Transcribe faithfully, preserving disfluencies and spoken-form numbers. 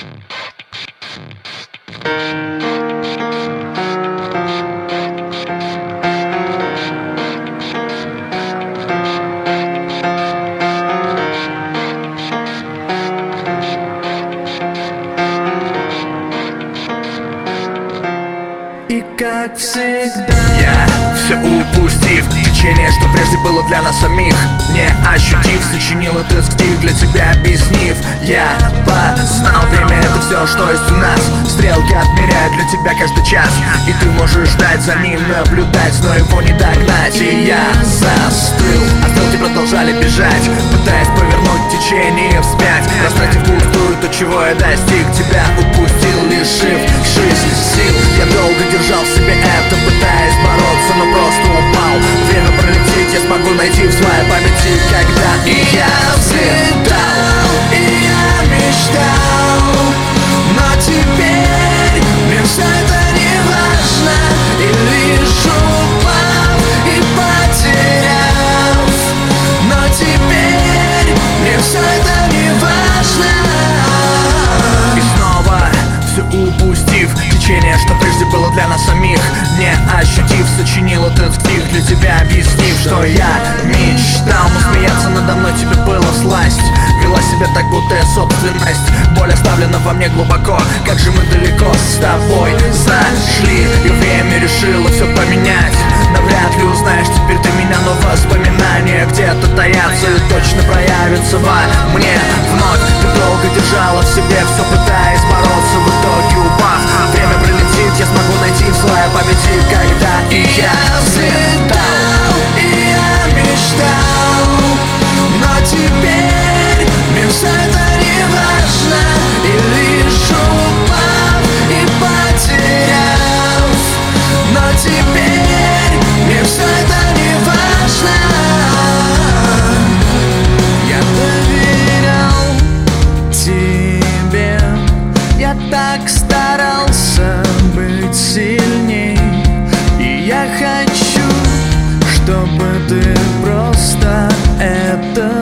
И как всегда я, все упустив течение, что прежде было для нас самих, не ощутив, сочинил этот стих для тебя, объяснив. Я познал, время — это все, что есть у нас. Стрелки отмеряют для тебя каждый час, и ты можешь ждать за ним, наблюдать, но его не догнать. И я застыл, а стрелки продолжали бежать, пытаясь повернуть течение вспять, растратив пустую то, чего я достиг. Тебя упустил, лишив жизни сил. Я долго держал в себе это, пытаясь бороться, но просто упал. Время пролетит, я смогу найти в своей памяти, когда и я взлетал, и я мечтал, но теперь мне все это не важно. И лишь упав и потеряв, но теперь мне все это не важно. И снова все упустив течение, что прежде было для нас самих, не ощутив, сочинил этот стих для тебя, объяснив, что я мечтал. Но смеяться надо мной тебе было всласть, вела себя так, будто я собственность. Боль оставлена во мне глубоко, как же мы далеко с тобой зашли. И время решило все поменять. Навряд ли узнаешь теперь ты меня, но воспоминания где-то таятся и точно проявятся во мне вновь. Ты долго держала в себе все, пытаясь бороться, в итоге упав. Время пролетит, я смогу найти в своей памяти, когда и я взлетал, и я мечтал, но теперь мне все это не важно. И лишь упав и потеряв, но теперь мне все это не важно. я доверял тебе, я так старался быть сильней. И я хочу, чтобы ты просто это